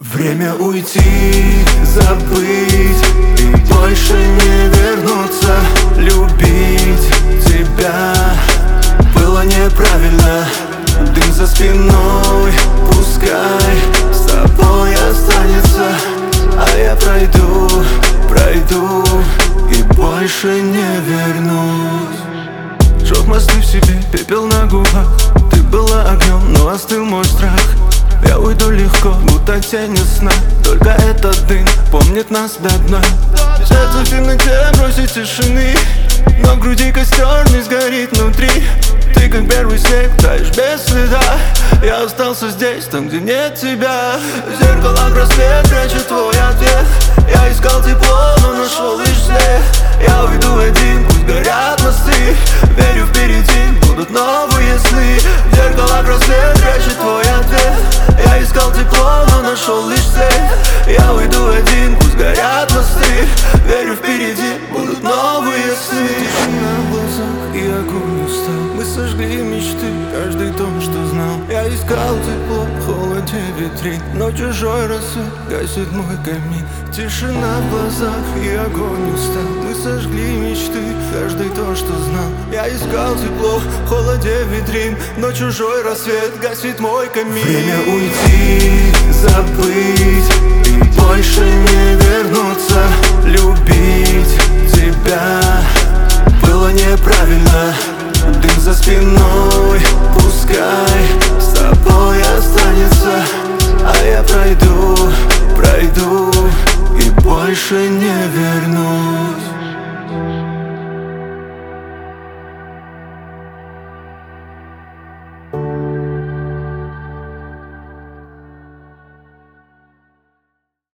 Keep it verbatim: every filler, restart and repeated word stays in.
Время уйти, забыть и больше не вернуться. Любить тебя было неправильно. Дым за спиной, пускай с тобой останется. А я пройду, пройду и больше не вернусь. Жёг мосты в себе, пепел на губах. Ты была огнем, но остыл мой страх. Я уйду легко, будто тень из сна. Только этот дым помнит нас до дна. Сердце в темноте бросит тишины, но в груди костер не сгорит внутри. Ты как первый снег, таешь без следа. Я остался здесь, там где нет тебя. Зеркало в рассвет прячет твой ответ. Я искал тепло, но нашел лишь след. Я уйду один, пусть горят мосты. Верю, впереди будут новые сны. Зеркало в рассвет прячет твой ответ. Я искал тепло, но нашел лишь след. Я уйду один, пусть горят мосты. Верю, впереди будут новые сны. Тишина в глазах и огонь устал. Мы сожгли мечты, каждый том, что знал. Я искал тепло в холоде витрин, но чужой рассвет гасит мой камин. Тишина в глазах и огонь устал. Мы сожгли мечты, каждый то, что знал. Я искал тепло в холоде витрин, но чужой рассвет гасит мой камин. Время уйти, забыть и больше не вернуться. Любить тебя было неправильно. Дым за спиной, пускай с тобой останется. А я пройду, пройду и больше не вернусь.